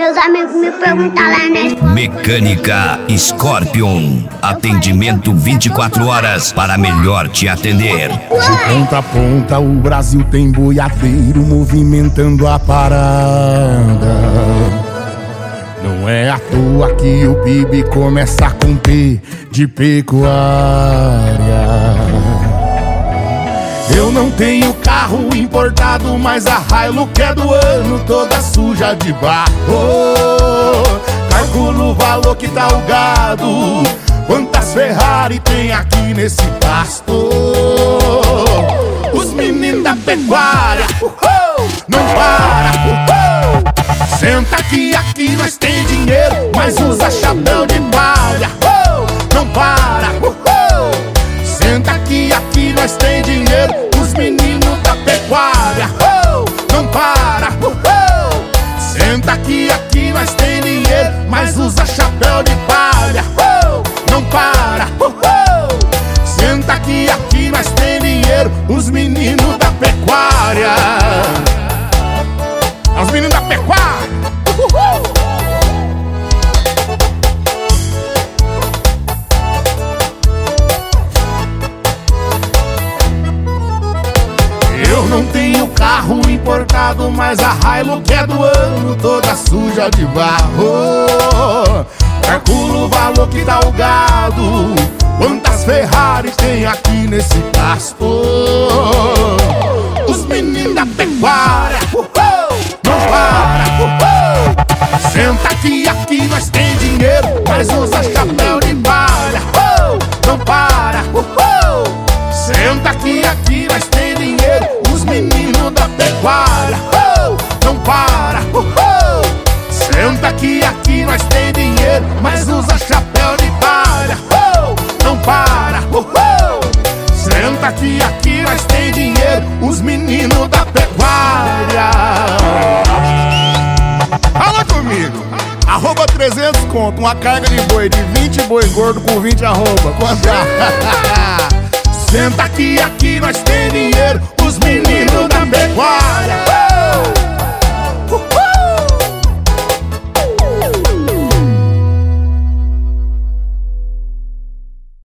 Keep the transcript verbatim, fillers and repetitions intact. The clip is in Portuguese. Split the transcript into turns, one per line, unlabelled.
meus amigos me perguntam lá na escola.
Mecânica Scorpion. Atendimento vinte e quatro horas para melhor te atender.
De ponta a ponta o Brasil tem boiadeiro movimentando a parada. Não é à toa que o P I B começa com P de pecuária. Eu não tenho carro importado, mas a Hilux é do ano, toda suja de barro. Calculo o valor que tá o gado, quantas Ferrari tem aqui nesse pasto. Os meninos da pecuária, uhul, não para, uhul. Senta aqui, aqui nós tem dinheiro, mas usa chapéu de palha, uhul, não para, uhul. Senta aqui, aqui nós tem dinheiro, os meninos da pecuária, uhul, não para, uhul. Senta aqui, aqui nós tem dinheiro, mas usa chapéu de palha, uhul, não para, uhul. Senta aqui, aqui nós tem dinheiro, os meninos da pecuária. Os meninos da pecuária, uhul. Eu não tenho carro importado, mas a Hilux é do ano, toda suja de barro. Calculo o valor que dá o gado, quantas Ferrari tem aqui nesse pasto. Os meninos da pecuária, uhul, não para, uhul. Senta aqui, aqui nós tem dinheiro, mas usa chapéu de palha, uhul, não para, uhul. Senta aqui, aqui nós tem dinheiro, os meninos da pecuária, uhul, não para, uhul. Senta aqui, aqui nós tem dinheiro, mas usa chapéu de palha, uhul, não para, uhul. Senta aqui, aqui nós tem dinheiro, os meninos da pecuária. Fala comigo! Arroba trezentos conto, uma carga de boi de vinte boi gordo com vinte arroba. Quanto é? Senta aqui, aqui nós tem dinheiro, os meninos da pecuária.